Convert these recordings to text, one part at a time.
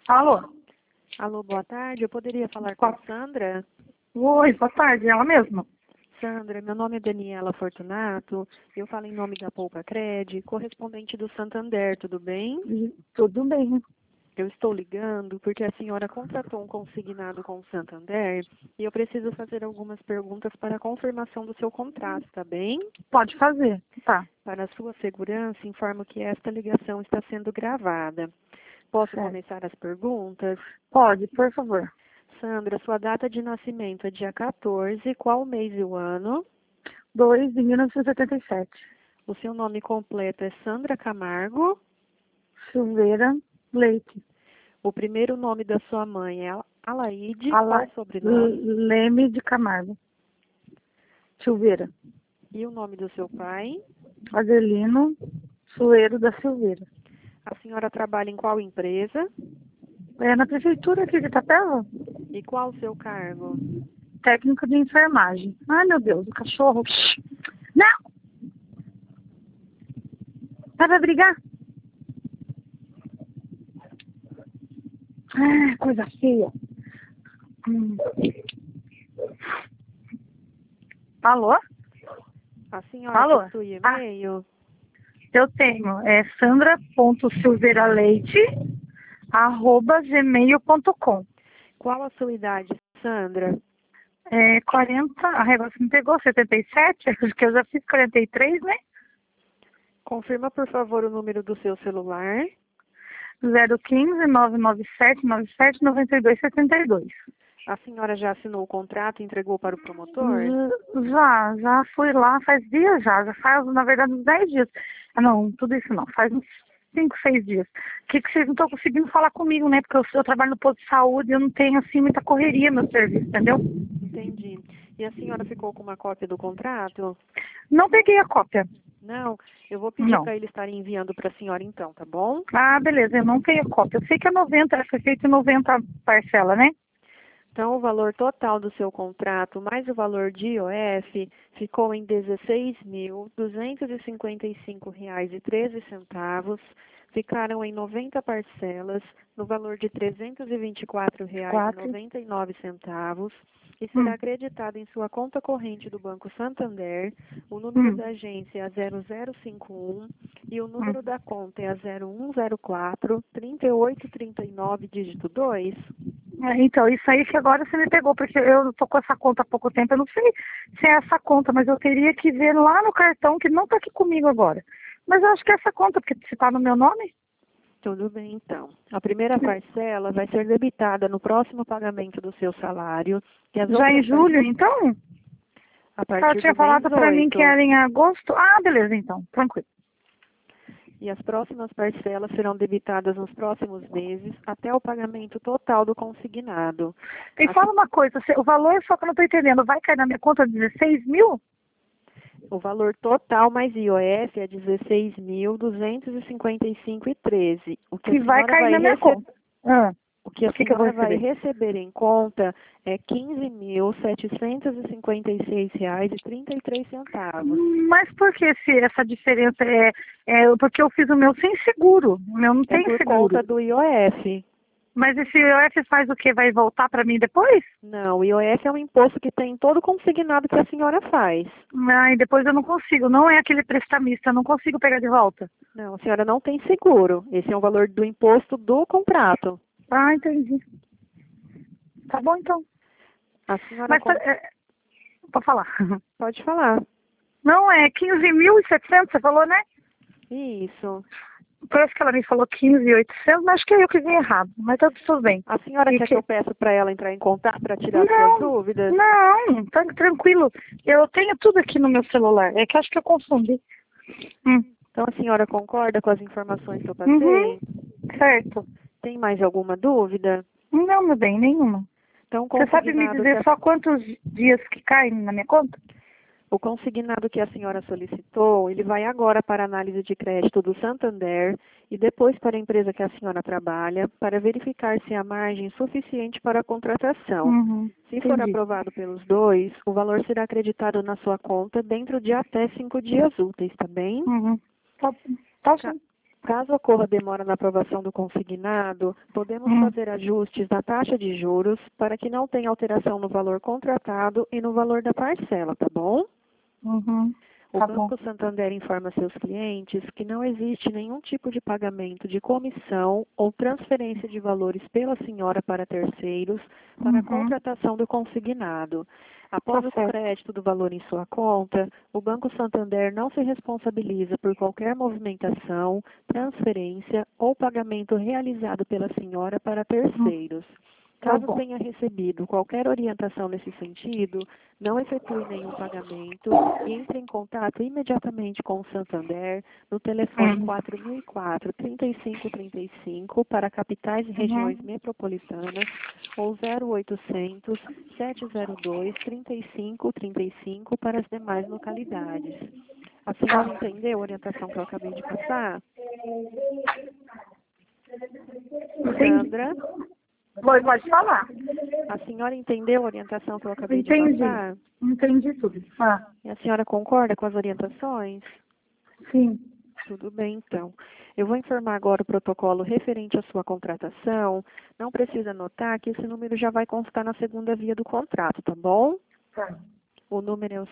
Alô? Alô, boa tarde. Eu poderia falar com Qual? a Sandra? Oi, boa tarde, ela mesma? Sandra, meu nome é Daniela Fortunato. Eu falo em nome da Poupa Cred, correspondente do Santander, tudo bem? Tudo bem. Eu estou ligando porque a senhora contratou um consignado com o Santander e eu preciso fazer algumas perguntas para a confirmação do seu contrato, tá bem? Pode fazer. Tá, Para a sua segurança, informo que esta ligação está sendo gravada. Posso certo. começar as perguntas? Pode, por favor. Sandra, sua data de nascimento é dia 14, qual o mês e o ano? 2 de 1977. O seu nome completo é Sandra Camargo. Silveira Leite. O primeiro nome da sua mãe é Alaide. Ala... Qual o sobrenome? Leme de Camargo. Silveira. E o nome do seu pai? Adelino Sueiro da Silveira. A senhora trabalha em qual empresa? É na prefeitura aqui de Itapeva? E qual o seu cargo? Técnico de enfermagem. Ai, meu Deus, o cachorro. Não! Vai brigar? Ah, coisa feia. Alô? A senhora Alô? possui Ah, e-mail? eu tenho. É sandra.silveiraleite@gmail.com. Qual a sua idade, Sandra? 40, a régua você me pegou, 77, acho que eu já fiz 43, né? Confirma, por favor, o número do seu celular. 015 997 97 92 72. A senhora já assinou o contrato e entregou para o promotor? Já fui lá faz dias já faz, na verdade, uns 10 dias. Ah, não, tudo isso não, faz uns 5, 6 dias. Que vocês não estão conseguindo falar comigo, né? Porque eu trabalho no posto de saúde e eu não tenho, assim, muita correria no serviço, entendeu? Entendi. E a senhora ficou com uma cópia do contrato? Não peguei a cópia, Não, eu vou pedir não. para ele estar enviando para a senhora então, tá bom? Ah, beleza, eu não tenho a cópia. Eu sei que é 90, foi feito em 90 parcela, né? Então, o valor total do seu contrato, mais o valor de IOF, ficou em R$ 16.255,13. Ficaram em 90 parcelas, no valor de R$ 4. 324,99. E será Hum, acreditado em sua conta corrente do Banco Santander. O número hum, da agência é 0051 e o hum. número da conta é a 0104 3839, dígito 2. Então, isso aí que agora você me pegou, porque eu tô com essa conta há pouco tempo, eu não sei se é essa conta, mas eu teria que ver lá no cartão, que não tá aqui comigo agora. Mas eu acho que é essa conta, porque se tá no meu nome. Tudo bem, então. A primeira parcela vai ser debitada no próximo pagamento do seu salário, e as Já em outras julho, então? a Ela partir tinha do mês falado pra mim que 8. era em agosto. Ah, beleza, então, tranquilo. E as próximas parcelas serão debitadas nos próximos meses, até o pagamento total do consignado. E fala uma coisa, o valor só que eu não tô entendendo, vai cair na minha conta 16 mil? O valor total mais IOF é 16.255,13. O que a Que vai senhora cair vai na minha receber, conta. Ah, o que a o que eu vou senhora vai receber? receber em conta é R$ 15.756,33. Mas por que essa diferença porque eu fiz o meu sem seguro, o meu não É tem por seguro. conta do IOF. Mas esse IOF faz o quê? Vai voltar para mim depois? Não, o IOF é um imposto que tem todo consignado que a senhora faz. Ai, depois eu não consigo, não é aquele prestamista, eu não consigo pegar de volta. Não, a senhora não tem seguro. Esse é o valor do imposto do contrato. Ah, entendi. Tá bom então. A senhora Mas pode falar. pode falar. Não, é 15.700, você falou, né? Isso. Parece que ela me falou 15.800, mas acho que é eu que vi errado, mas tá tudo bem. A senhora E quer que eu peça para ela entrar em contato para tirar suas Não, dúvidas? não, tá tranquilo. Eu tenho tudo aqui no meu celular. É que acho que eu confundi. Hum. Então a senhora concorda com as informações que eu Uhum, passei? certo. Tem mais alguma dúvida? Não, meu bem, nenhuma. Então, Você sabe me dizer só quantos dias que caem na minha conta? o consignado que a senhora solicitou, ele vai agora para a análise de crédito do Santander e depois para a empresa que a senhora trabalha, para verificar se há margem suficiente para a contratação. Uhum, Se for entendi. aprovado pelos dois, o valor será acreditado na sua conta dentro de até 5 dias úteis, tá bem? Uhum. Tá Ca- sim. Caso ocorra demora na aprovação do consignado, podemos fazer ajustes na taxa de juros para que não tenha alteração no valor contratado e no valor da parcela, tá bom? Uhum. O Tá Banco bom. Santander informa seus clientes que não existe nenhum tipo de pagamento de comissão ou transferência de valores pela senhora para terceiros para a Uhum. contratação do consignado. Após Tá o certo. crédito do valor em sua conta, o Banco Santander não se responsabiliza por qualquer movimentação, transferência ou pagamento realizado pela senhora para terceiros. Tá Caso bom. tenha recebido qualquer orientação nesse sentido, não efetue nenhum pagamento e entre em contato imediatamente com o Santander no telefone 4004-3535 para capitais e regiões Uhum. metropolitanas ou 0800 702 3535 para as demais localidades. A senhora entendeu a orientação que eu acabei de passar? Entendi. Sandra, Pode falar. a senhora entendeu a orientação que eu acabei de Entendi. passar? Entendi tudo. Ah, E a senhora concorda com as orientações? sim. Tudo bem, então. Eu vou informar agora o protocolo referente à sua contratação. Não precisa anotar que esse número já vai constar na segunda via do contrato, tá bom? Tá. O número é o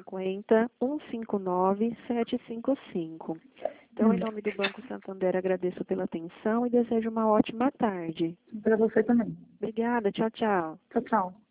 150-159-755. Então, em nome do Banco Santander, agradeço pela atenção e desejo uma ótima tarde. Para você também. Obrigada, tchau, tchau. Tchau, tchau.